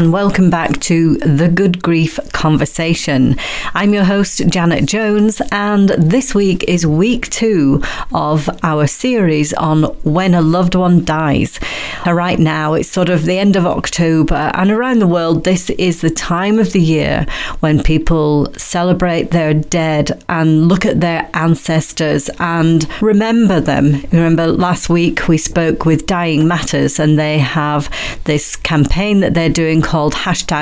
and welcome back to The Good Grief Conversation. I'm your host, Janet Jones, and this week is week 2 of our series on when a loved one dies. Right now, it's sort of the end of October, and around the world, this is the time of the year when people celebrate their dead and look at their ancestors and remember them. Remember, last week we spoke with Dying Matters, and they have this campaign that they're doing called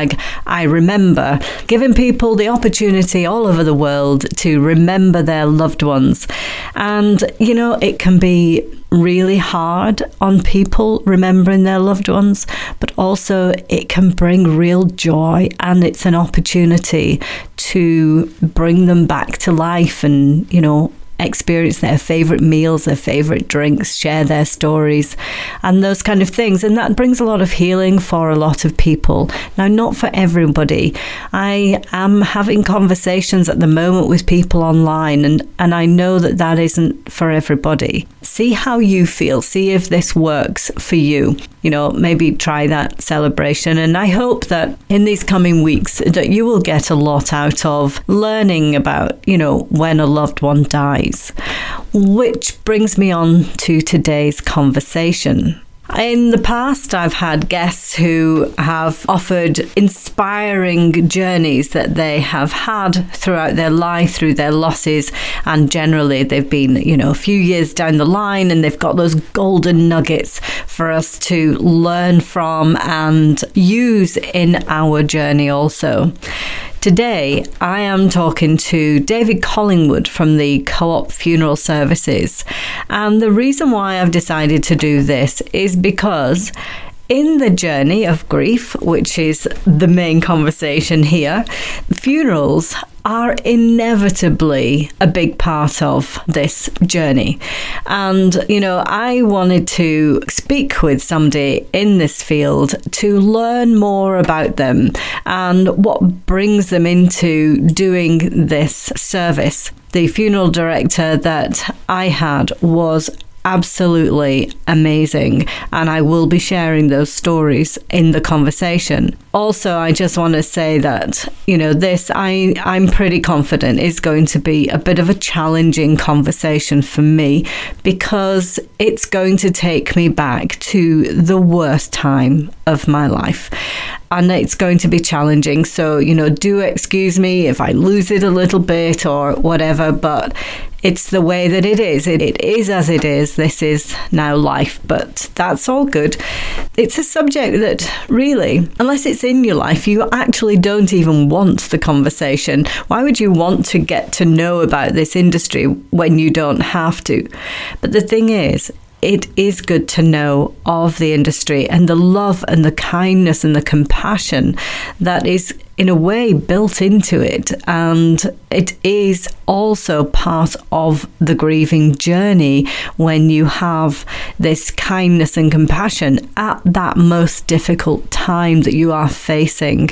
#IRemember, giving people the opportunity all over the world to remember their loved ones. And, you know, it can be really hard on people remembering their loved ones, but also it can bring real joy, and it's an opportunity to bring them back to life and, you know, experience their favourite meals, their favourite drinks, share their stories and those kind of things. And that brings a lot of healing for a lot of people. Now, not for everybody. I am having conversations at the moment with people online, and I know that that isn't for everybody. See how you feel. See if this works for you. You know, maybe try that celebration. And I hope that in these coming weeks that you will get a lot out of learning about, you know, when a loved one dies. Which brings me on to today's conversation. In the past, I've had guests who have offered inspiring journeys that they have had throughout their life, through their losses, and generally they've been, you know, a few years down the line, and they've got those golden nuggets for us to learn from and use in our journey also. Today, I am talking to David Collingwood from the Co-op Funeral Services. And the reason why I've decided to do this is because in the journey of grief, which is the main conversation here, funerals are inevitably a big part of this journey. And, you know, I wanted to speak with somebody in this field to learn more about them and what brings them into doing this service. The funeral director that I had was absolutely amazing, and I will be sharing those stories in the conversation. Also, I just want to say that, you know, this I'm pretty confident is going to be a bit of a challenging conversation for me, because it's going to take me back to the worst time of my life. And it's going to be challenging. So, you know, do excuse me if I lose it a little bit or whatever, but it's the way that it is. It is as it is. This is now life, but that's all good. It's a subject that really, unless it's in your life, you actually don't even want the conversation. Why would you want to get to know about this industry when you don't have to? But the thing is, it is good to know of the industry and the love and the kindness and the compassion that is in a way built into it. And it is also part of the grieving journey when you have this kindness and compassion at that most difficult time that you are facing.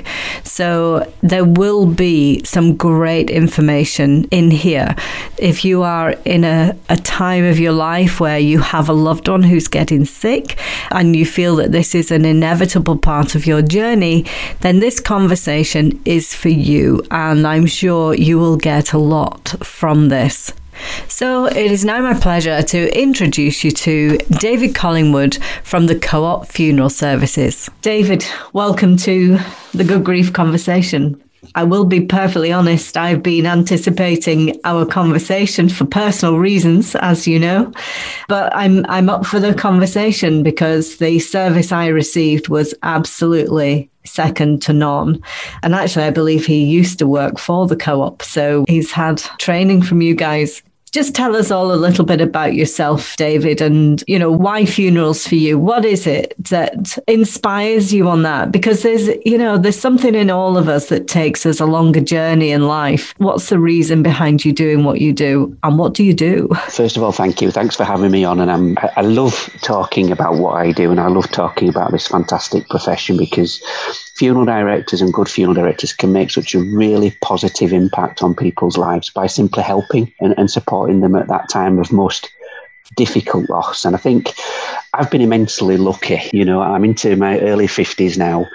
So there will be some great information in here. If you are in a time of your life where you have a loved one who's getting sick and you feel that this is an inevitable part of your journey, then this conversation is for you, and I'm sure you will get a lot from this. So it is now my pleasure to introduce you to David Collingwood from the Co-op Funeral Services. David, welcome to the Good Grief Conversation. I will be perfectly honest, I've been anticipating our conversation for personal reasons, as you know, but I'm up for the conversation because the service I received was absolutely second to none. And actually, I believe he used to work for the Co-op, so he's had training from you guys. Just tell us all a little bit about yourself, David, and, you know, why funerals for you? What is it that inspires you on that? Because there's something in all of us that takes us a longer journey in life. What's the reason behind you doing what you do, and what do you do? First of all, thank you. Thanks for having me on. And I love talking about what I do, and I love talking about this fantastic profession, because funeral directors and good funeral directors can make such a really positive impact on people's lives by simply helping and supporting them at that time of most difficult loss. And I think I've been immensely lucky. I'm into my early 50s now.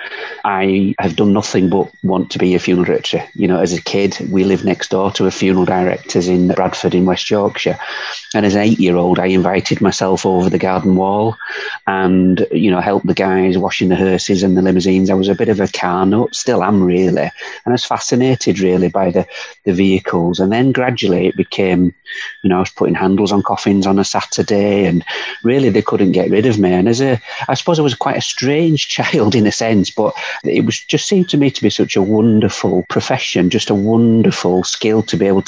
I have done nothing but want to be a funeral director. As a kid, we lived next door to a funeral directors in Bradford in West Yorkshire. And as an 8-year-old, I invited myself over the garden wall and, helped the guys washing the hearses and the limousines. I was a bit of a car nut, still am really. And I was fascinated really by the vehicles. And then gradually it became, I was putting handles on coffins on a Saturday, and really they couldn't get rid of me. And I suppose I was quite a strange child in a sense, but it was just seemed to me to be such a wonderful profession, just a wonderful skill to be able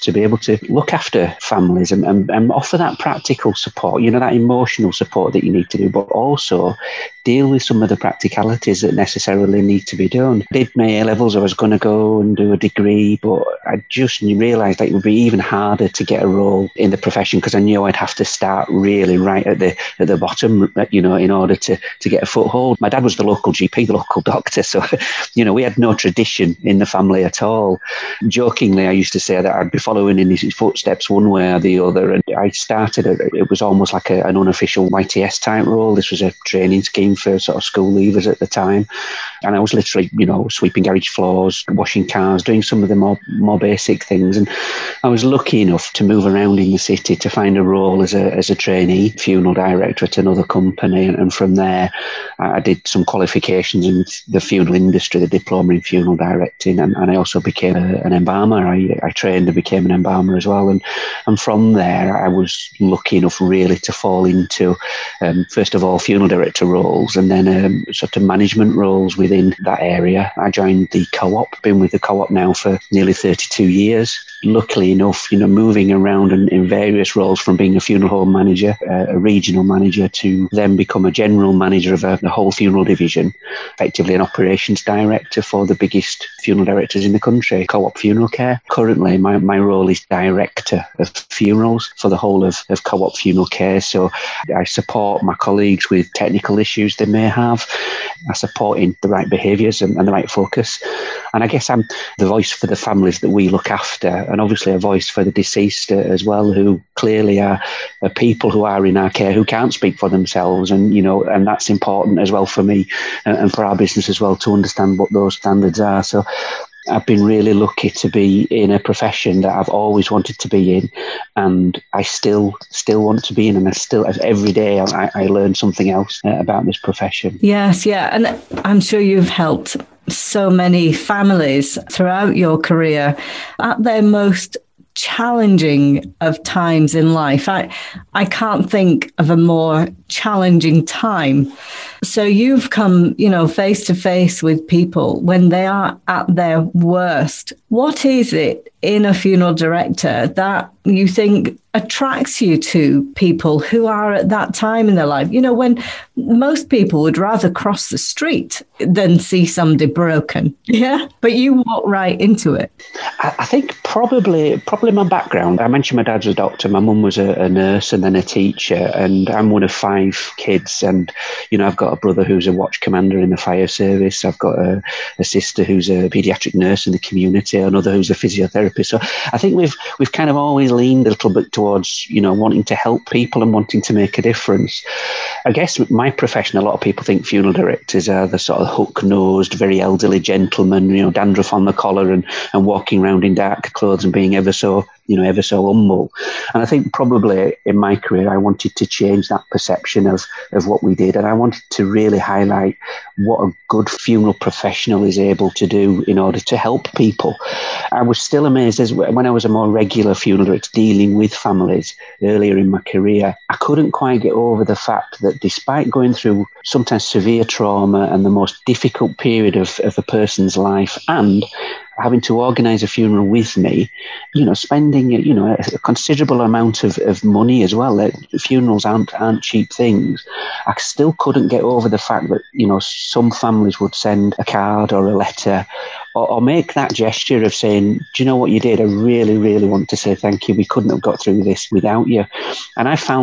to look after families and offer that practical support, that emotional support that you need to do, but also deal with some of the practicalities that necessarily need to be done. I did my A-levels. I was going to go and do a degree, but I just realised that it would be even harder to get a role in the profession because I knew I'd have to start really right at the bottom, in order to get a foothold. My dad was the local GP, the local doctor, so we had no tradition in the family at all. Jokingly, I used to say that I'd be following in his footsteps one way or the other, and I started it was almost like an unofficial YTS type role. This was a training scheme for sort of school leavers at the time, and I was literally sweeping garage floors, washing cars, doing some of the more basic things. And I was lucky enough to move around in the city to find a role as a trainee funeral director at another company, and from there I did some qualifications in the funeral industry, the diploma in funeral directing, and I also became an embalmer. I trained and became an embalmer as well, and from there I was lucky enough really to fall into first of all funeral director roles, and then sort of management roles within that area. I joined the co-op, been with the co-op now for nearly 32 years. Luckily enough, moving around in various roles, from being a funeral home manager, a regional manager, to then become a general manager of the whole funeral division, effectively an operations director for the biggest funeral directors in the country, Co-op Funeral Care. Currently, my role is director of funerals for the whole of Co-op Funeral Care. So I support my colleagues with technical issues they may have. I support in the right behaviours and the right focus. And I guess I'm the voice for the families that we look after, and obviously a voice for the deceased as well, who clearly are people who are in our care who can't speak for themselves. And, and that's important as well for me and for our business as well, to understand what those standards are. So I've been really lucky to be in a profession that I've always wanted to be in, and I still want to be in, and every day I learn something else about this profession. Yes, yeah, and I'm sure you've helped so many families throughout your career at their most challenging of times in life. I can't think of a more challenging time. So you've come, face to face with people when they are at their worst. What is it in a funeral director that you think attracts you to people who are at that time in their life? When most people would rather cross the street than see somebody broken. Yeah. But you walk right into it. I think probably my background. I mentioned my dad was a doctor. My mum was a nurse and then a teacher. And I'm one of 5 kids. And, I've got a brother who's a watch commander in the fire service. I've got a sister who's a paediatric nurse in the community, another who's a physiotherapist. So I think we've kind of always leaned a little bit towards, wanting to help people and wanting to make a difference. I guess my profession, a lot of people think funeral directors are the sort of hook-nosed, very elderly gentlemen, dandruff on the collar and walking around in dark clothes and being ever so humble. And I think probably in my career, I wanted to change that perception of what we did. And I wanted to really highlight what a good funeral professional is able to do in order to help people. I was still amazed as when I was a more regular funeral director dealing with families earlier in my career, I couldn't quite get over the fact that despite going through sometimes severe trauma and the most difficult period of a person's life, and having to organise a funeral with me, spending, a considerable amount of money as well. Funerals aren't cheap things. I still couldn't get over the fact that, some families would send a card or a letter or make that gesture of saying, do you know what you did? I really, really want to say thank you. We couldn't have got through this without you. And I found that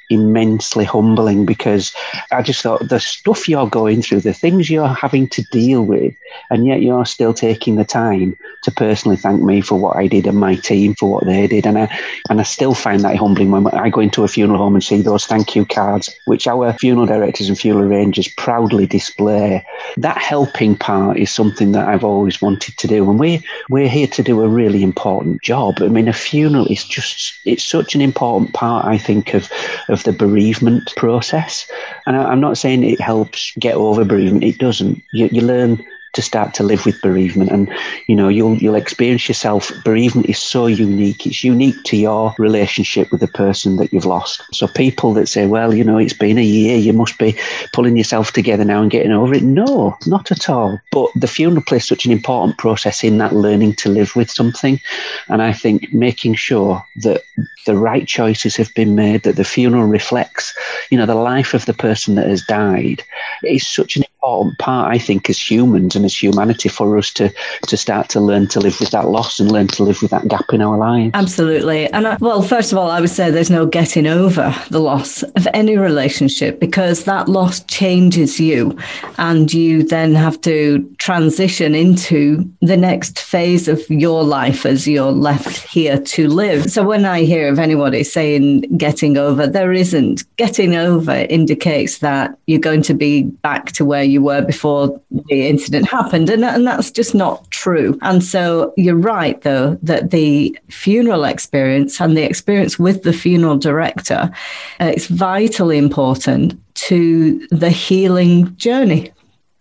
immensely humbling, because I just thought the stuff you're going through, the things you're having to deal with, and yet you're still taking the time to personally thank me for what I did and my team for what they did. And I still find that humbling when I go into a funeral home and see those thank you cards, which our funeral directors and funeral arrangers proudly display. That helping part is something that I've always wanted to do. And we're here to do a really important job. I mean, a funeral is it's such an important part, I think, of the bereavement process. And I'm not saying it helps get over bereavement. It doesn't. You learn to start to live with bereavement, and you'll experience yourself. Bereavement is so unique. It's unique to your relationship with the person that you've lost. So people that say, well, it's been a year, you must be pulling yourself together now and getting over it. No, not at all. But the funeral plays such an important process in that learning to live with something. And I think making sure that the right choices have been made, that the funeral reflects, the life of the person that has died, is such an important part, I think, as humans and as humanity, for us to start to learn to live with that loss and learn to live with that gap in our lives. Absolutely. And first of all, I would say there's no getting over the loss of any relationship, because that loss changes you, and you then have to transition into the next phase of your life as you're left here to live. So when I hear of anybody saying getting over, there isn't. Getting over indicates that you're going to be back to where you were before the incident happened. And that's just not true. And so you're right, though, that the funeral experience and the experience with the funeral director is vitally important to the healing journey.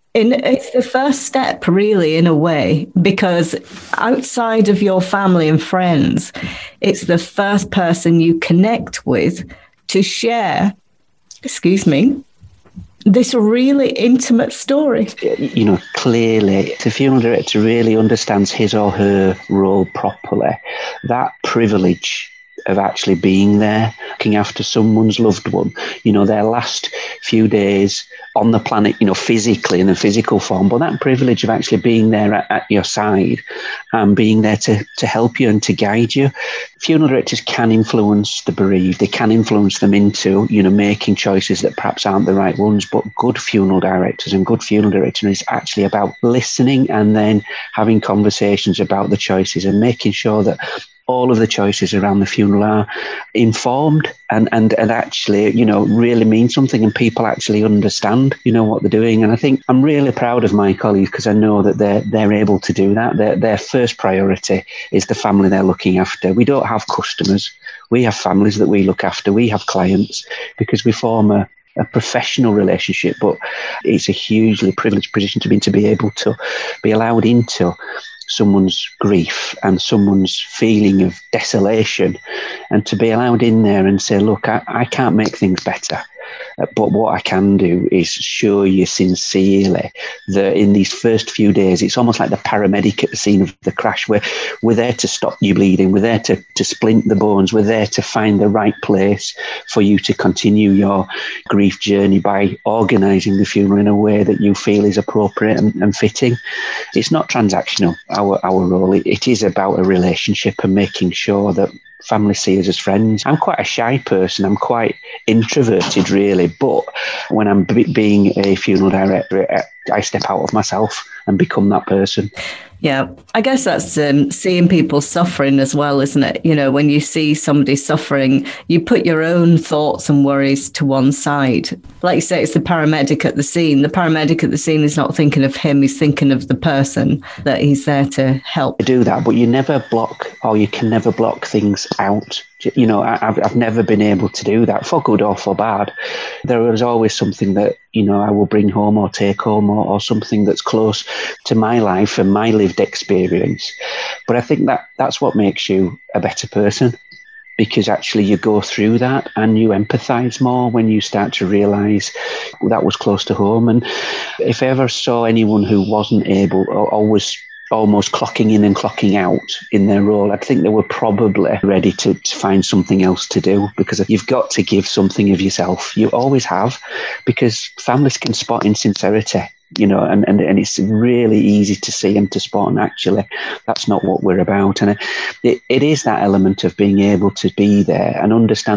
It's the first step, really, in a way, because outside of your family and friends, it's the first person you connect with to share, this really intimate story. Clearly, if the funeral director really understands his or her role properly, that privilege of actually being there, looking after someone's loved one, their last few days on the planet, physically in a physical form, but that privilege of actually being there at your side and being there to help you and to guide you. Funeral directors can influence the bereaved. They can influence them into, making choices that perhaps aren't the right ones, but good funeral directors and good funeral directing is actually about listening and then having conversations about the choices and making sure that all of the choices around the funeral are informed and actually, really mean something, and people actually understand, what they're doing. And I think I'm really proud of my colleagues, because I know that they're able to do that. Their first priority is the family they're looking after. We don't have customers. We have families that we look after. We have clients, because we form a professional relationship, but it's a hugely privileged position to be able to be allowed into someone's grief and someone's feeling of desolation, and to be allowed in there and say, look, I can't make things better. But what I can do is show you sincerely that in these first few days, it's almost like the paramedic at the scene of the crash, where we're there to stop you bleeding. We're there to splint the bones. We're there to find the right place for you to continue your grief journey by organising the funeral in a way that you feel is appropriate and fitting. It's not transactional, our role. It is about a relationship and making sure that family see us as friends. I'm quite a shy person. I'm quite introverted, really. But when I'm being a funeral director, I step out of myself and become that person. Yeah, I guess that's seeing people suffering as well, isn't it? When you see somebody suffering, you put your own thoughts and worries to one side. Like you say, it's the paramedic at the scene. The paramedic at the scene is not thinking of him, he's thinking of the person that he's there to help. I do that, but you never block, or you can never block things out. I've never been able to do that, for good or for bad. There is always something that, I will bring home or take home or something that's close to my life and my lived experience. But I think that's what makes you a better person, because actually you go through that and you empathise more when you start to realise that was close to home. And if I ever saw anyone who wasn't able or was almost clocking in and clocking out in their role, I think they were probably ready to find something else to do, because you've got to give something of yourself. You always have, because families can spot insincerity, and it's really easy to see and to spot, and actually that's not what we're about. And it is that element of being able to be there and understand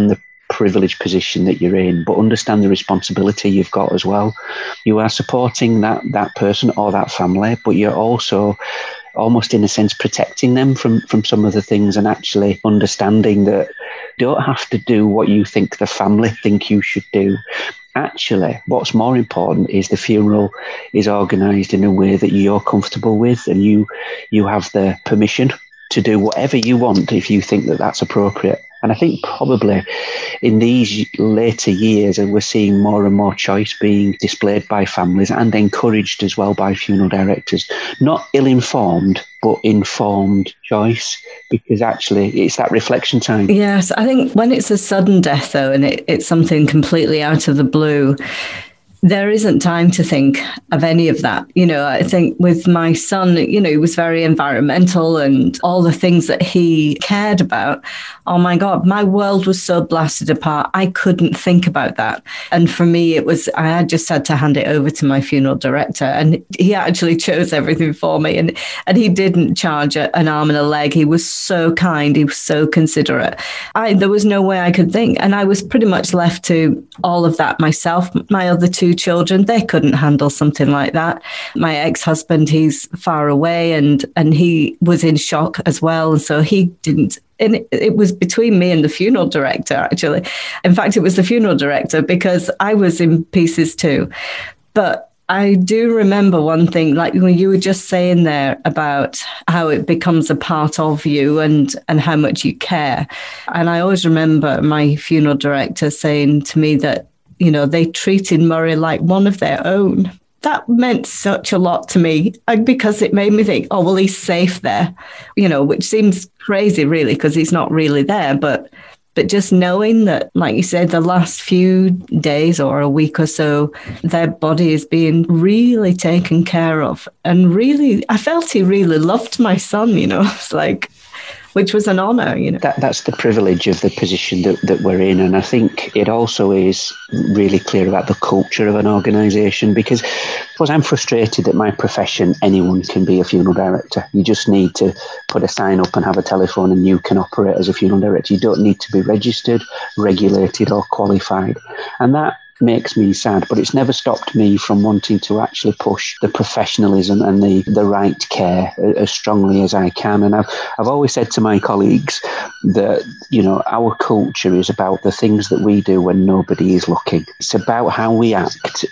privileged position that you're in, but understand the responsibility you've got as well. You are supporting that person or that family, but you're also almost in a sense protecting them from some of the things, and actually understanding that you don't have to do what you think the family think you should do. Actually, what's more important is the funeral is organised in a way that you're comfortable with, and you have the permission to do whatever you want if you think that that's appropriate. And I think probably in these later years, and we're seeing more and more choice being displayed by families and encouraged as well by funeral directors. Not ill-informed, but informed choice, because actually it's that reflection time. Yes, I think when it's a sudden death, though, and it's something completely out of the blue, there isn't time to think of any of that. I think with my son, he was very environmental and all the things that he cared about. Oh my God, my world was so blasted apart. I couldn't think about that. And for me, I had just had to hand it over to my funeral director, and he actually chose everything for me. And he didn't charge an arm and a leg. He was so kind. He was so considerate. There was no way I could think. And I was pretty much left to all of that myself. My other two children, they couldn't handle something like that. My ex-husband, he's far away, and he was in shock as well. And so he didn't. And it was between me and the funeral director, actually. In fact, it was the funeral director, because I was in pieces too. But I do remember one thing, like when you were just saying there about how it becomes a part of you and how much you care. And I always remember my funeral director saying to me that, they treated Murray like one of their own. That meant such a lot to me, because it made me think, oh, well, he's safe there, which seems crazy, really, because he's not really there. But just knowing that, like you said, the last few days or a week or so, their body is being really taken care of. And really, I felt he really loved my son, it's like, which was an honour, That's the privilege of the position that we're in. And I think it also is really clear about the culture of an organisation, because I'm frustrated that my profession, anyone can be a funeral director. You just need to put a sign up and have a telephone and you can operate as a funeral director. You don't need to be registered, regulated or qualified. And that makes me sad, but it's never stopped me from wanting to actually push the professionalism and the right care as strongly as I can. And I've always said to my colleagues that, our culture is about the things that we do when nobody is looking. It's about how we act,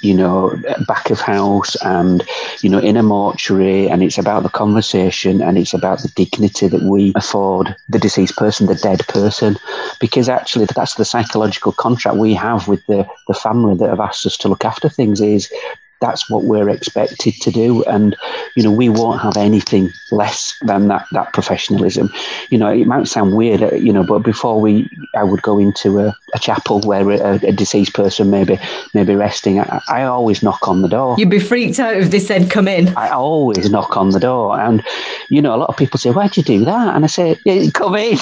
back of house and, in a mortuary, and it's about the conversation, and it's about the dignity that we afford the deceased person, the dead person, because actually that's the psychological contract we have with the family that have asked us to look after things. Is that's what we're expected to do. And, we won't have anything less than that professionalism. It might sound weird, but before I would go into a chapel where a deceased person may be resting, I always knock on the door. You'd be freaked out if they said, come in. I always knock on the door. And, a lot of people say, why'd you do that? And I say, yeah, come in.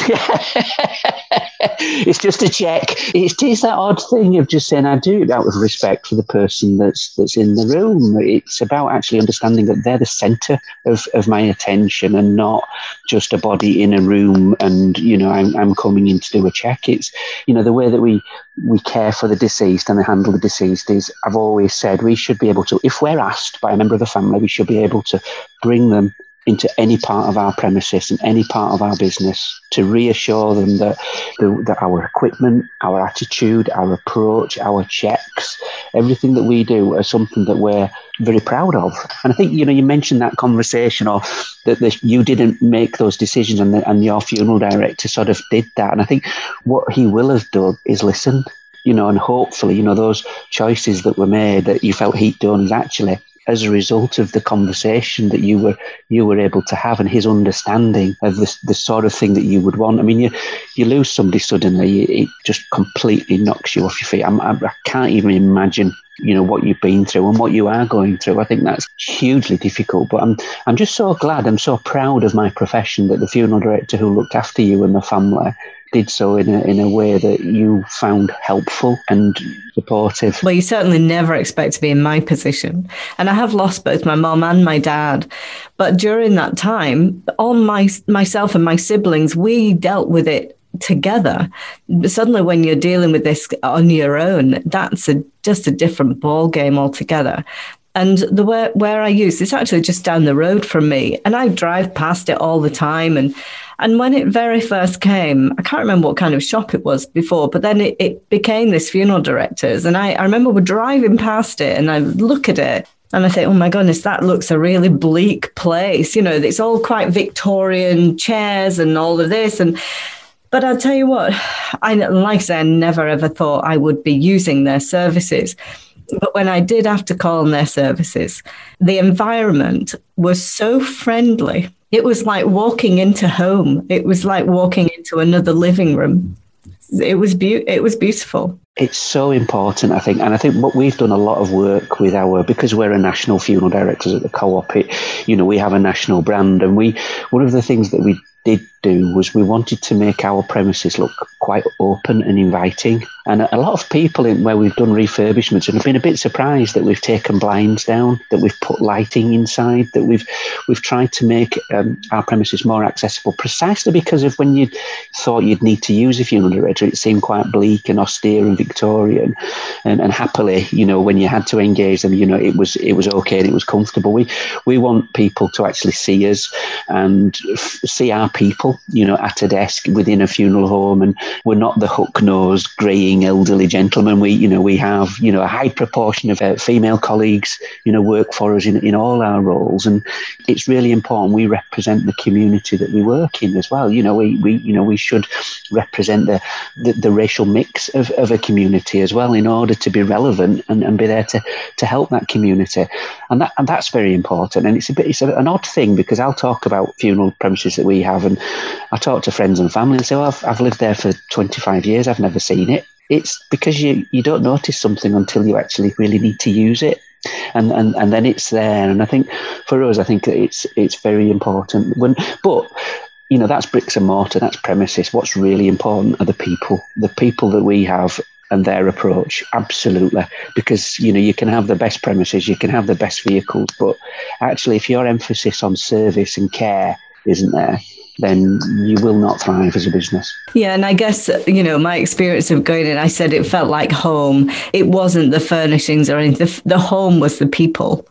It's just a check. It is that odd thing of just saying I do it out of respect for the person that's in the room. It's about actually understanding that they're the centre of my attention and not just a body in a room and, I'm coming in to do a check. It's, the way that we care for the deceased and handle the deceased is, I've always said we should be able to, if we're asked by a member of the family, we should be able to bring them into any part of our premises and any part of our business to reassure them that our equipment, our attitude, our approach, our checks, everything that we do are something that we're very proud of. And I think, you mentioned that conversation, or that you didn't make those decisions and your funeral director sort of did that. And I think what he will have done is listen, and hopefully, those choices that were made that you felt he'd done is actually as a result of the conversation that you were able to have, and his understanding of the sort of thing that you would want. I mean, you lose somebody suddenly, it just completely knocks you off your feet. I can't even imagine, what you've been through and what you are going through. I think that's hugely difficult. But I'm just so glad, I'm so proud of my profession that the funeral director who looked after you and the family did so in a way that you found helpful and supportive. Well, you certainly never expect to be in my position. And I have lost both my mum and my dad. But during that time, all myself and my siblings, we dealt with it together. Suddenly, when you're dealing with this on your own, that's just a different ball game altogether. And where I use, it's actually just down the road from me, and I drive past it all the time. And when it very first came, I can't remember what kind of shop it was before, but then it became this funeral directors. And I remember we're driving past it, and I look at it, and I think, oh my goodness, that looks a really bleak place. You know, it's all quite Victorian chairs and all of this. But I'll tell you what, like I said, I never ever thought I would be using their services. But when I did have to call on their services, the environment was so friendly. It was like walking into home. It was like walking into another living room. It was beautiful. It's so important, I think. And I think what we've done a lot of work with because we're a national funeral directors at the Co-op, we have a national brand. And one of the things that we did do was we wanted to make our premises look quite open and inviting. And a lot of people where we've done refurbishments have been a bit surprised that we've taken blinds down, that we've put lighting inside, that we've tried to make our premises more accessible, precisely because of when you thought you'd need to use a funeral director, it seemed quite bleak and austere and Victorian. And happily, when you had to engage them, it was okay and it was comfortable. We want people to actually see us and see our people, at a desk within a funeral home, and we're not the hook-nosed, greying elderly gentlemen. We have a high proportion of female colleagues, work for us in all our roles, and it's really important we represent the community that we work in as well. We should represent the racial mix of a community as well in order to be relevant and be there to help that community, and that's very important. And it's an odd thing, because I'll talk about funeral premises that we have, and I talk to friends and family and say, oh, I've lived there for 25 years, I've never seen it. It's because you don't notice something until you actually really need to use it. And then it's there. And I think for us, it's very important. But that's bricks and mortar, that's premises. What's really important are the people that we have and their approach. Absolutely. Because, you can have the best premises, you can have the best vehicles, but actually if your emphasis on service and care isn't there, then you will not thrive as a business. Yeah, and I guess, my experience of going in, I said it felt like home. It wasn't the furnishings or anything. The home was the people,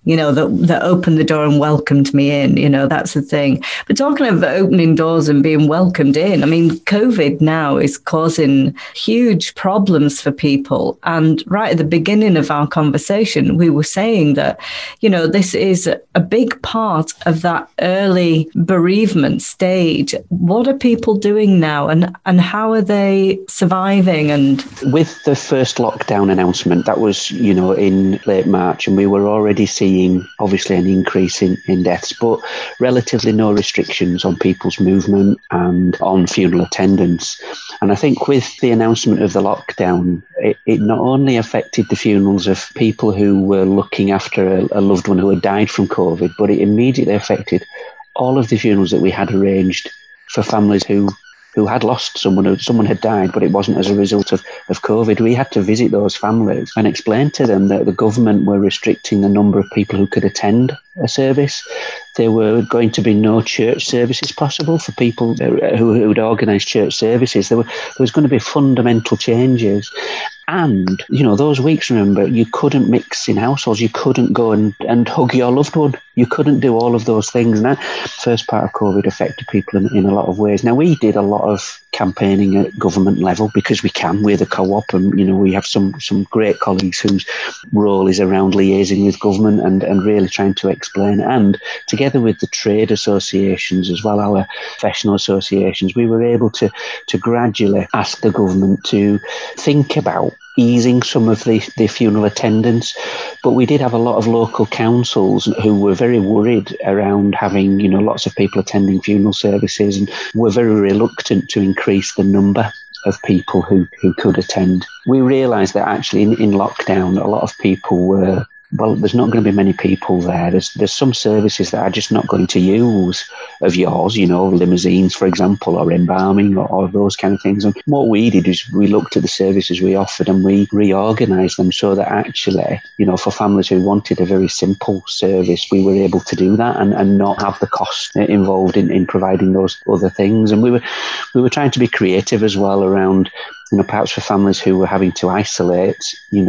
that opened the door and welcomed me in, that's the thing. But talking of opening doors and being welcomed in, I mean, COVID now is causing huge problems for people. And right at the beginning of our conversation, we were saying that, this is a big part of that early bereavement stage. What are people doing now, and how are they surviving? And with the first lockdown announcement, that was, in late March, and we were already seeing obviously an increase in deaths, but relatively no restrictions on people's movement and on funeral attendance. And I think with the announcement of the lockdown, it not only affected the funerals of people who were looking after a loved one who had died from COVID, but it immediately affected all of the funerals that we had arranged for families who had lost someone had died, but it wasn't as a result of COVID. We had to visit those families and explain to them that the government were restricting the number of people who could attend a service. There were going to be no church services possible for people who would organise church services. There was going to be fundamental changes. And, those weeks, remember, you couldn't mix in households. You couldn't go and hug your loved one. You couldn't do all of those things. And that first part of COVID affected people in a lot of ways. Now, we did a lot of campaigning at government level because we can. We're the Co-op, and, we have some great colleagues whose role is around liaising with government and really trying to explain. And together with the trade associations as well, our professional associations, we were able to gradually ask the government to think about easing some of the funeral attendance. But we did have a lot of local councils who were very worried around having, lots of people attending funeral services, and were very reluctant to increase the number of people who could attend. We realised that actually in lockdown, a lot of people were well, there's not going to be many people there. There's some services that are just not going to use of yours, limousines, for example, or embalming or those kind of things. And what we did is we looked at the services we offered and we reorganised them so that actually, for families who wanted a very simple service, we were able to do that and not have the cost involved in providing those other things. And we were trying to be creative as well around, perhaps for families who were having to isolate,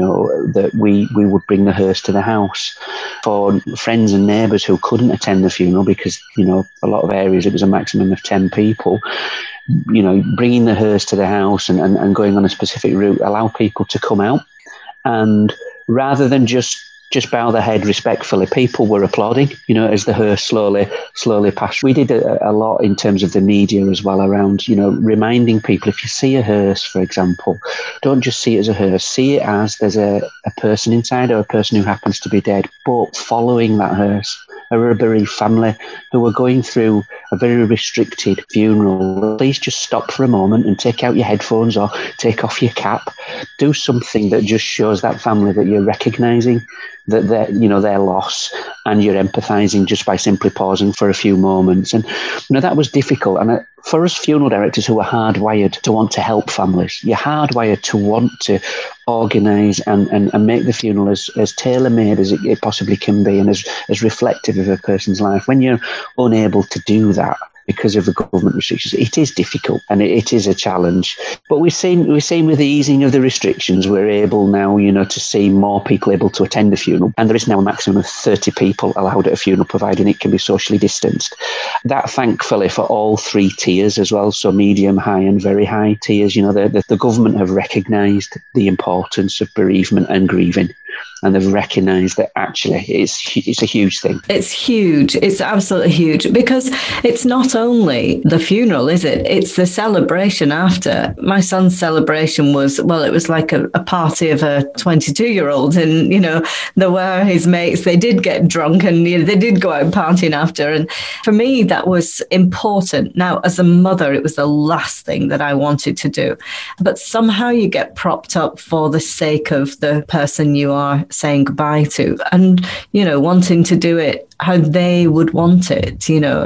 that we would bring the hearse to the house. For friends and neighbours who couldn't attend the funeral because, a lot of areas it was a maximum of 10 people, bringing the hearse to the house and going on a specific route, allow people to come out. And rather than just bow their head respectfully, people were applauding, as the hearse slowly passed. We did a lot in terms of the media as well around, reminding people, if you see a hearse, for example, don't just see it as a hearse, see it as there's a person inside or a person who happens to be dead, but following that hearse are a bereaved family who are going through a very restricted funeral. Please just stop for a moment and take out your headphones or take off your cap. Do something that just shows that family that you're recognising that their loss, and you're empathising just by simply pausing for a few moments. And that was difficult. And for us funeral directors who are hardwired to want to help families, you're hardwired to want to organise and make the funeral as tailor-made as it possibly can be and as reflective of a person's life. When you're unable to do that because of the government restrictions, it is difficult and it is a challenge. But we're seeing with the easing of the restrictions, we're able now, to see more people able to attend the funeral. And there is now a maximum of 30 people allowed at a funeral, providing it can be socially distanced. That, thankfully, for all three tiers as well, so medium, high and very high tiers, the government have recognised the importance of bereavement and grieving. And they've recognised that actually it's a huge thing. It's huge. It's absolutely huge because it's not only the funeral, is it? It's the celebration after. My son's celebration was like a party of a 22-year-old, and there were his mates. They did get drunk and they did go out partying after. And for me, that was important. Now, as a mother, it was the last thing that I wanted to do. But somehow you get propped up for the sake of the person you are saying goodbye to, and wanting to do it how they would want it.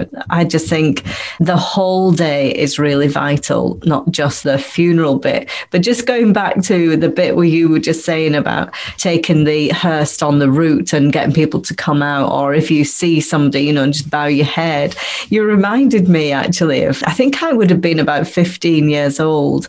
I just think the whole day is really vital, not just the funeral bit. But just going back to the bit where you were just saying about taking the hearse on the route and getting people to come out, or if you see somebody, and just bow your head, you reminded me actually of, I think I would have been about 15 years old.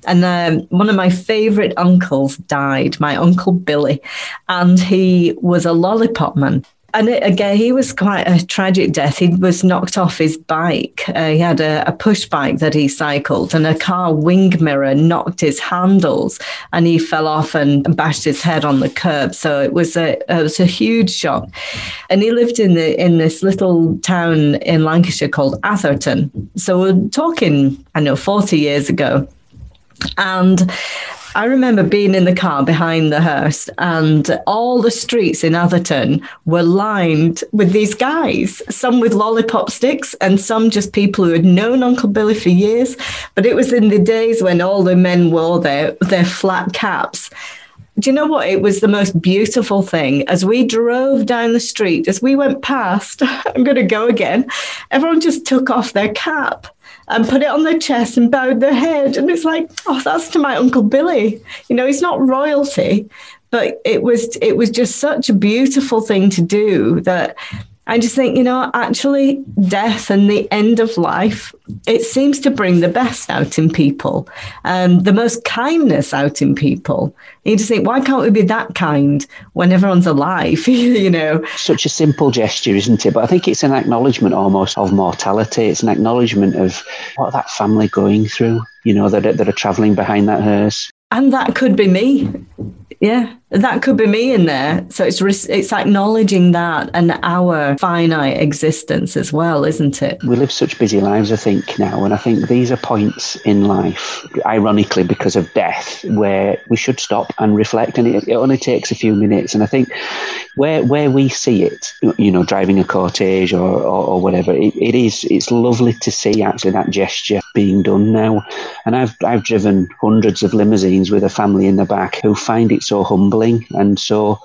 And one of my favourite uncles died, my Uncle Billy, and he was a lollipop man. And again, he was quite a tragic death. He was knocked off his bike. He had a push bike that he cycled, and a car wing mirror knocked his handles, and he fell off and bashed his head on the curb. So it was a huge shock. And he lived in this little town in Lancashire called Atherton. So we're talking, 40 years ago. And I remember being in the car behind the hearse, and all the streets in Atherton were lined with these guys, some with lollipop sticks and some just people who had known Uncle Billy for years. But it was in the days when all the men wore their flat caps. Do you know what? It was the most beautiful thing. As we drove down the street, as we went past, I'm going to go again, everyone just took off their cap and put it on their chest and bowed their head. And it's like, oh, that's to my Uncle Billy. He's not royalty, but it was just such a beautiful thing to do that I just think, actually death and the end of life, it seems to bring the best out in people, the most kindness out in people. You just think, why can't we be that kind when everyone's alive, Such a simple gesture, isn't it? But I think it's an acknowledgement almost of mortality. It's an acknowledgement of what that family going through, that are travelling behind that hearse. And that could be me. Yeah, that could be me in there. So it's acknowledging that and our finite existence as well, isn't it? We live such busy lives, I think, now. And I think these are points in life, ironically, because of death, where we should stop and reflect. And it only takes a few minutes. And I think where we see it, driving a cortege or whatever, it's lovely to see actually that gesture being done now. And I've driven hundreds of limousines with a family in the back who find it so humbling and so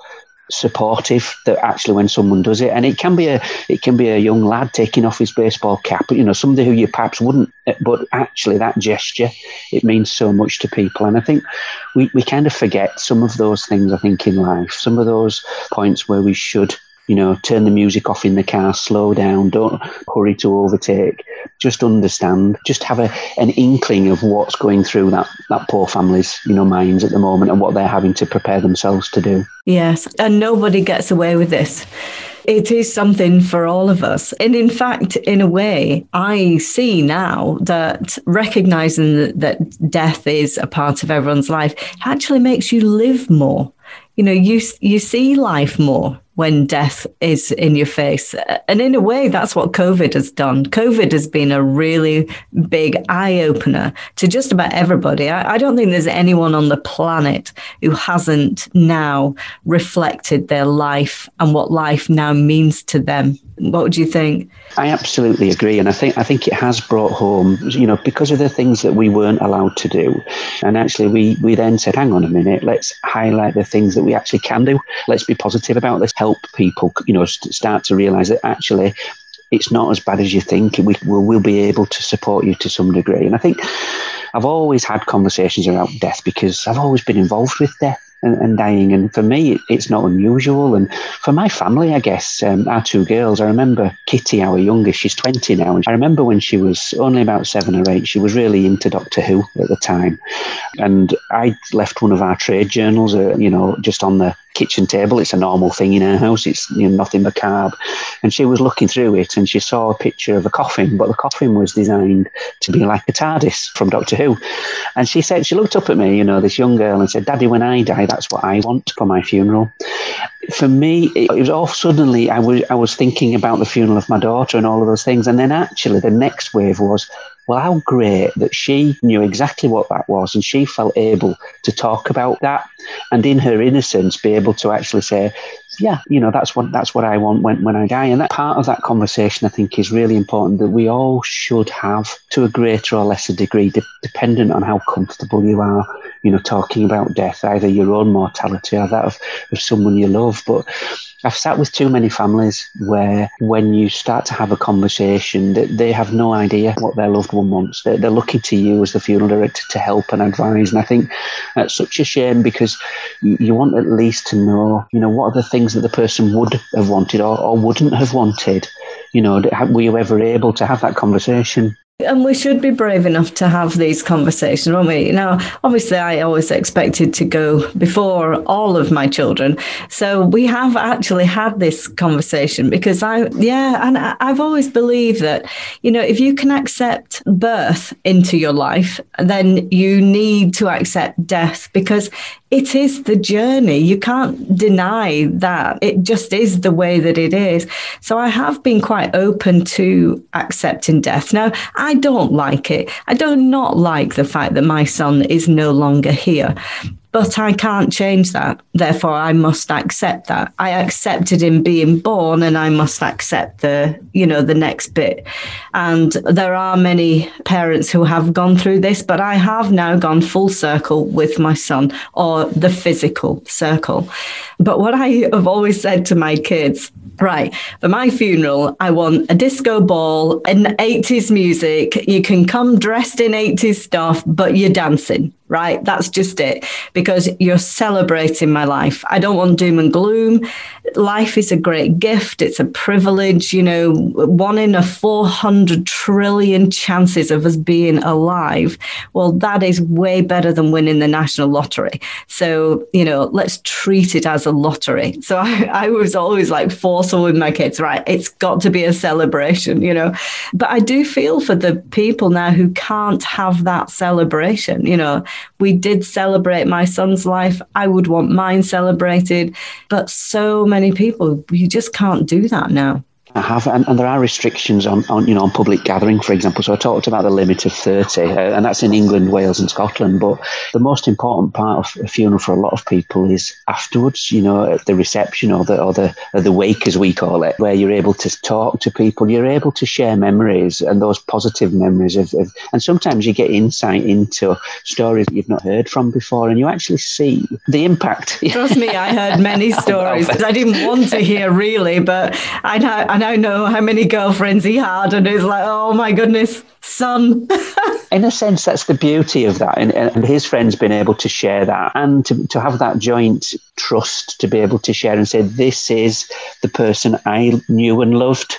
supportive that actually when someone does it, and it can be a young lad taking off his baseball cap, somebody who you perhaps wouldn't, but actually that gesture, it means so much to people. And I think we kind of forget some of those things, I think, in life, some of those points where we should turn the music off in the car, slow down, don't hurry to overtake, just understand, just have an inkling of what's going through that poor family's, minds at the moment and what they're having to prepare themselves to do. Yes, and nobody gets away with this. It is something for all of us. And in fact, in a way, I see now that recognizing that death is a part of everyone's life actually makes you live more. You see life more when death is in your face. And in a way, that's what COVID has done. COVID has been a really big eye-opener to just about everybody. I don't think there's anyone on the planet who hasn't now reflected their life and what life now means to them. What would you think? I absolutely agree. And I think it has brought home, because of the things that we weren't allowed to do. And actually, we then said, hang on a minute, let's highlight the things that we actually can do. Let's be positive about this. Help people, start to realise that actually it's not as bad as you think. We'll be able to support you to some degree. And I think I've always had conversations about death because I've always been involved with death and dying. And for me, it's not unusual. And for my family, I guess, our two girls, I remember Kitty, our youngest, she's 20 now. And I remember when she was only about 7 or 8, she was really into Doctor Who at the time. And I left one of our trade journals, just on the kitchen table. It's a normal thing in our house. It's nothing macabre. And she was looking through it and she saw a picture of a coffin, but the coffin was designed to be like a TARDIS from Doctor Who. And she looked up at me, this young girl, and said, Daddy, when I die, that's what I want for my funeral. For me, it was all suddenly, I was thinking about the funeral of my daughter and all of those things. And then actually the next wave was, well, how great that she knew exactly what that was and she felt able to talk about that and in her innocence be able to actually say, yeah, that's what I want when I die. And that part of that conversation, I think, is really important, that we all should have, to a greater or lesser degree, dependent on how comfortable you are, talking about death, either your own mortality or that of someone you love. But I've sat with too many families where when you start to have a conversation, that they have no idea what their loved one wants. They're looking to you as the funeral director to help and advise. And I think that's such a shame because you want at least to know, what are the things that the person would have wanted or wouldn't have wanted. Were you ever able to have that conversation? And we should be brave enough to have these conversations, won't we? Now, obviously, I always expected to go before all of my children. So we have actually had this conversation because I've always believed that, if you can accept birth into your life, then you need to accept death because it is the journey. You can't deny that. It just is the way that it is. So I have been quite open to accepting death. Now, I don't like it. I do not like the fact that my son is no longer here. But I can't change that. Therefore, I must accept that. I accepted him being born and I must accept the next bit. And there are many parents who have gone through this, but I have now gone full circle with my son, or the physical circle. But what I have always said to my kids, right, for my funeral, I want a disco ball and 80s music. You can come dressed in 80s stuff, but you're dancing. Right? That's just it, because you're celebrating my life. I don't want doom and gloom. Life is a great gift. It's a privilege, 1 in 400 trillion chances of us being alive. Well, that is way better than winning the national lottery. So, let's treat it as a lottery. So I was always like forceful with my kids, right? It's got to be a celebration, But I do feel for the people now who can't have that celebration, We did celebrate my son's life. I would want mine celebrated. But so many people, you just can't do that now. have, and there are restrictions on public gathering, for example. So I talked about the limit of 30, and that's in England, Wales and Scotland. But the most important part of a funeral for a lot of people is afterwards, at the reception or the wake, as we call it, where you're able to talk to people, you're able to share memories and those positive memories and sometimes you get insight into stories that you've not heard from before, and you actually see the impact. Trust me, I heard many stories that I didn't want to hear really, but I now know how many girlfriends he had, and it's like, oh my goodness, son. In a sense, that's the beauty of that, and his friends been able to share that, and to have that joint trust to be able to share and say, this is the person I knew and loved.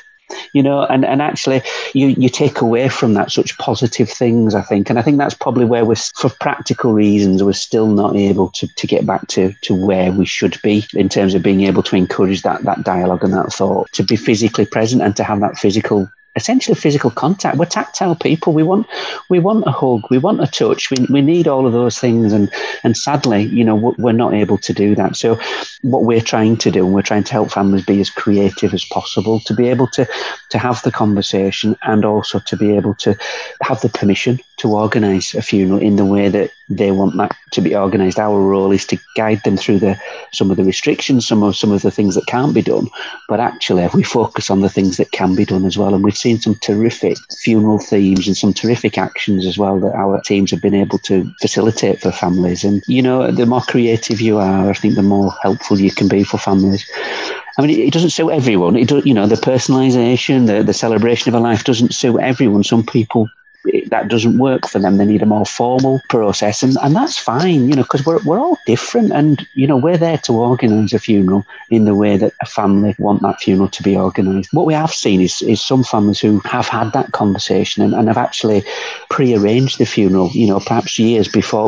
And actually you take away from that such positive things, I think. And I think that's probably where for practical reasons, we're still not able to get back to where we should be in terms of being able to encourage that dialogue and that thought, to be physically present and to have that essentially physical contact. We're tactile people. We want a hug. We want a touch. We need all of those things. And sadly, we're not able to do that. So what we're trying to do, and we're trying to help families be as creative as possible, to be able to have the conversation and also to be able to have the permission to organise a funeral in the way that they want that to be organised. Our role is to guide them through some of the restrictions, some of the things that can't be done. But actually, we focus on the things that can be done as well. And we've seen some terrific funeral themes and some terrific actions as well that our teams have been able to facilitate for families. And, the more creative you are, I think the more helpful you can be for families. I mean, it doesn't suit everyone. The personalisation, the celebration of a life doesn't suit everyone. Some people, that doesn't work for them. They need a more formal process, and that's fine, because we're all different, and we're there to organise a funeral in the way that a family want that funeral to be organised. What we have seen is some families who have had that conversation and have actually pre-arranged the funeral, perhaps years before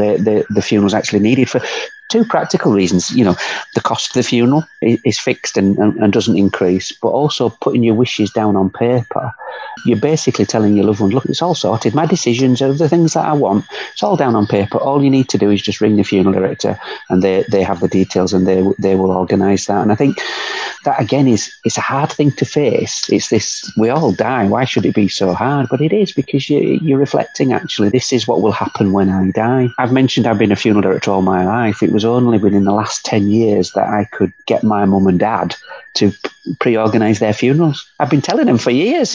the funeral's actually needed, for two practical reasons. The cost of the funeral is fixed and doesn't increase, but also putting your wishes down on paper. You're basically telling your loved one, look, it's all sorted. My decisions are the things that I want. It's all down on paper. All you need to do is just ring the funeral director, and they have the details, and they will organise that. And I think that, again, it's a hard thing to face. It's this, we all die. Why should it be so hard? But it is, because you're reflecting, actually, this is what will happen when I die. I've mentioned I've been a funeral director all my life. It was only within the last 10 years that I could get my mum and dad to pre-organise their funerals. I've been telling them for years,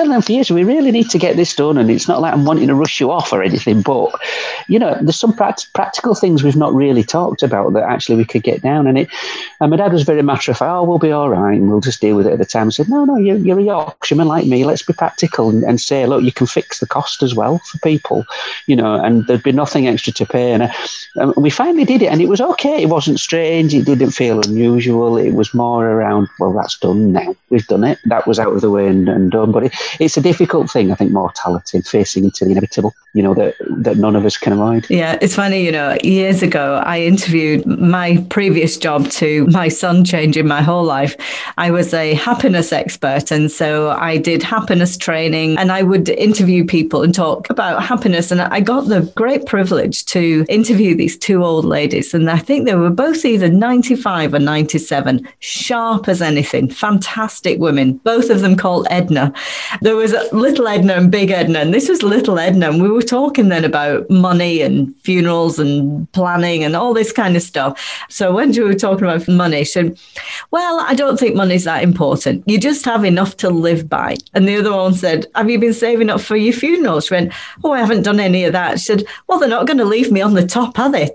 we really need to get this done, and it's not like I'm wanting to rush you off or anything, but, there's some practical things we've not really talked about that actually we could get down. And my dad was very matter of fact, we'll be all right, and we'll just deal with it at the time. I said, no, you're a Yorkshireman like me, let's be practical and say, look, you can fix the cost as well for people, and there'd be nothing extra to pay. And we finally did it, and it was okay. It wasn't strange, it didn't feel unusual. It was more around, well, that's done now, we've done it, that was out of the way and done. But it's a difficult thing, I think, mortality and facing into the inevitable, that none of us can avoid. Yeah, it's funny, years ago I interviewed, my previous job to my son changing my whole life, I was a happiness expert, and so I did happiness training, and I would interview people and talk about happiness. And I got the great privilege to interview these two old ladies, and I think they were both either 95 or 97, sharp as anything, fantastic women, both of them called Edna. There was little Edna and big Edna, and this was little Edna, and we were talking then about money and funerals and planning and all this kind of stuff. So when we were talking about money, she said, well, I don't think money's that important. You just have enough to live by. And the other one said, have you been saving up for your funeral? She went, I haven't done any of that. She said, well, they're not going to leave me on the top, are they?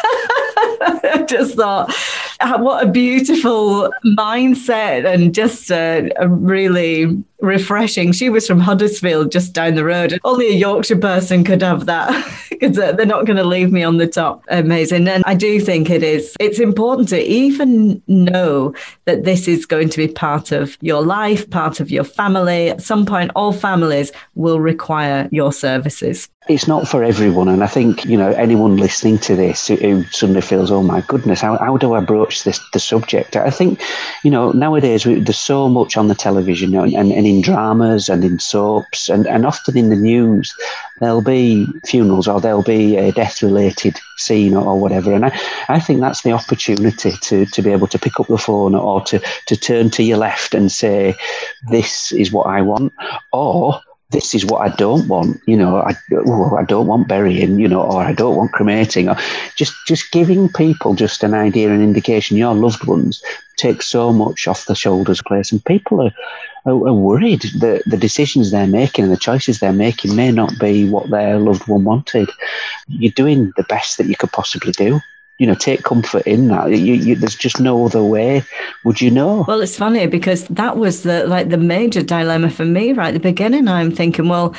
I just thought, what a beautiful mindset, and just a really refreshing. She was from Huddersfield, just down the road. Only a Yorkshire person could have that, because they're not going to leave me on the top. Amazing. And I do think it's important to even know that this is going to be part of your life, part of your family. At some point, all families will require your services. it's not for everyone. And I think, anyone listening to this who suddenly feels, oh my goodness, how do I broach the subject? I think, nowadays there's so much on the television and in dramas and in soaps and often in the news, there'll be funerals or there'll be a death-related scene or whatever. And I think that's the opportunity to be able to pick up the phone or to turn to your left and say, this is what I want, or this is what I don't want. I don't want burying, or I don't want cremating, or just giving people just an idea, an indication. Your loved ones take so much off the shoulders place, and people are worried that the decisions they're making and the choices they're making may not be what their loved one wanted. You're doing the best that you could possibly do. Take comfort in that. There's just no other way. Would you know? Well, it's funny because that was the major dilemma for me right at the beginning. I'm thinking, well,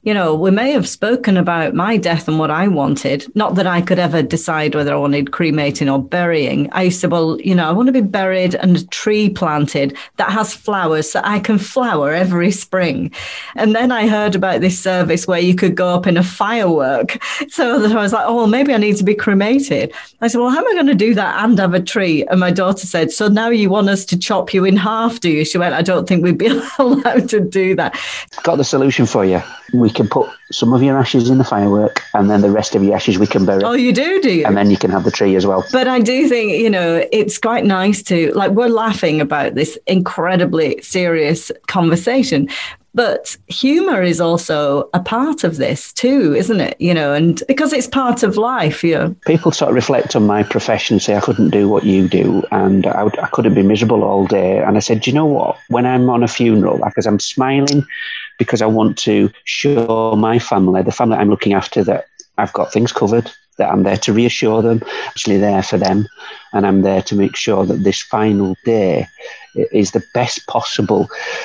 we may have spoken about my death and what I wanted. Not that I could ever decide whether I wanted cremating or burying. I used to, I want to be buried and a tree planted that has flowers so I can flower every spring. And then I heard about this service where you could go up in a firework. So I was like, oh, well, maybe I need to be cremated. I said, well, how am I going to do that and have a tree? And my daughter said, so now you want us to chop you in half, do you? She went, I don't think we'd be allowed to do that. Got the solution for you. We can put some of your ashes in the firework and then the rest of your ashes we can bury. Oh, you do you? And then you can have the tree as well. But I do think, it's quite nice to, we're laughing about this incredibly serious conversation. But humour is also a part of this too, isn't it? And because it's part of life, People sort of reflect on my profession and say, I couldn't do what you do and I couldn't be miserable all day. And I said, do you know what? When I'm on a funeral, because I'm smiling because I want to show my family, the family I'm looking after, that I've got things covered, that I'm there to reassure them, actually there for them. And I'm there to make sure that this final day is the best possible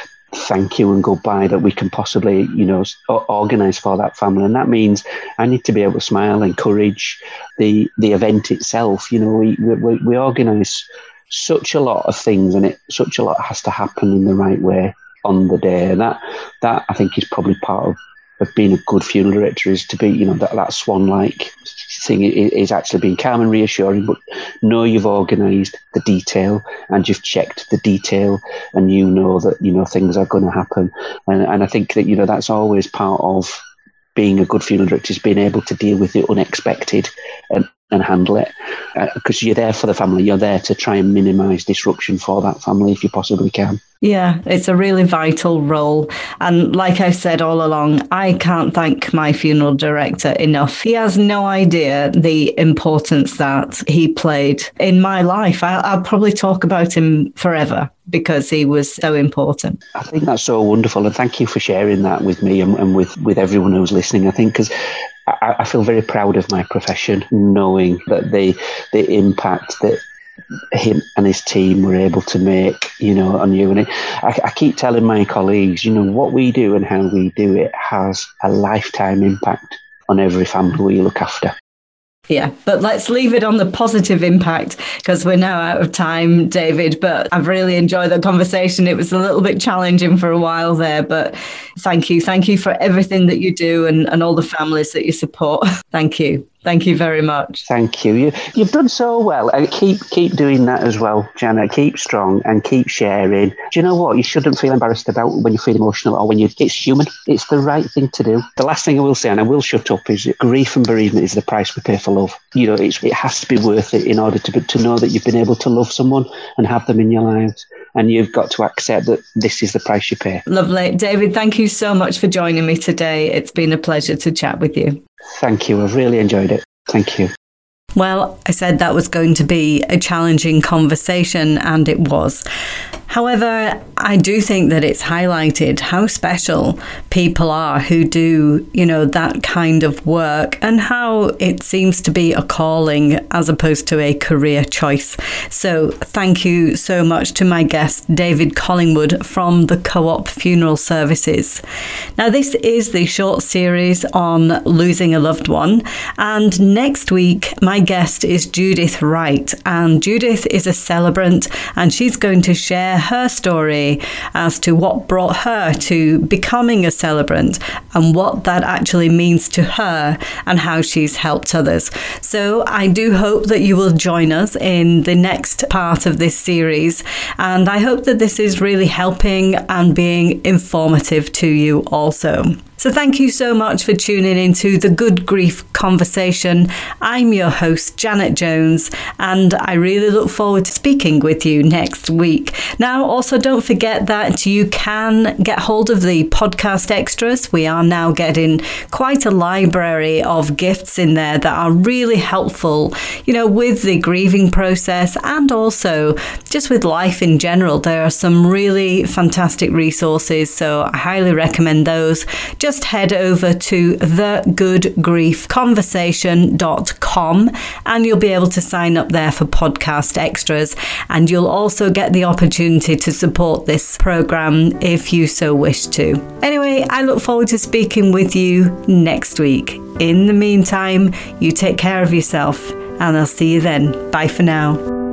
thank you and goodbye that we can possibly, organise for that family. And that means I need to be able to smile, encourage the event itself. We organise such a lot of things and such a lot has to happen in the right way on the day. And that I think is probably part of being a good funeral director, is to be, that swan-like thing is actually being calm and reassuring, but know you've organised the detail and you've checked the detail and that, things are going to happen. And I think that, that's always part of being a good funeral director, is being able to deal with the unexpected and handle it, because you're there for the family. You're there to try and minimise disruption for that family if you possibly can. Yeah, it's a really vital role. And like I said all along, I can't thank my funeral director enough. He has no idea the importance that he played in my life. I'll probably talk about him forever because he was so important. I think that's so wonderful. And thank you for sharing that with me and with everyone who's listening. I think because I feel very proud of my profession, knowing that the impact that him and his team were able to make, on you. And I keep telling my colleagues, what we do and how we do it has a lifetime impact on every family we look after. Yeah, but let's leave it on the positive impact because we're now out of time, David. But I've really enjoyed the conversation. It was a little bit challenging for a while there, but thank you. Thank you for everything that you do and all the families that you support. Thank you. Thank you very much. Thank you. You've done so well. And keep doing that as well, Janet. Keep strong and keep sharing. Do you know what? You shouldn't feel embarrassed about when you feel emotional or it's human. It's the right thing to do. The last thing I will say, and I will shut up, is grief and bereavement is the price we pay for love. It has to be worth it in order to know that you've been able to love someone and have them in your lives. And you've got to accept that this is the price you pay. Lovely. David, thank you so much for joining me today. It's been a pleasure to chat with you. Thank you. I've really enjoyed it. Thank you. Well, I said that was going to be a challenging conversation, and it was. However, I do think that it's highlighted how special people are who do, that kind of work, and how it seems to be a calling as opposed to a career choice. So thank you so much to my guest, David Collingwood from the Co-op Funeral Services. Now, this is the short series on losing a loved one, and next week, my guest is Judith Wright, and Judith is a celebrant, and she's going to share her story as to what brought her to becoming a celebrant and what that actually means to her and how she's helped others. So I do hope that you will join us in the next part of this series, and I hope that this is really helping and being informative to you also. So thank you so much for tuning into the Good Grief Conversation. I'm your host, Janet Jones, and I really look forward to speaking with you next week. Now, also don't forget that you can get hold of the podcast extras. We are now getting quite a library of gifts in there that are really helpful, with the grieving process and also just with life in general. There are some really fantastic resources, so I highly recommend those. Just head over to thegoodgriefconversation.com and you'll be able to sign up there for podcast extras, and you'll also get the opportunity to support this program if you so wish to. Anyway, I look forward to speaking with you next week. In the meantime, you take care of yourself, and I'll see you then. Bye for now.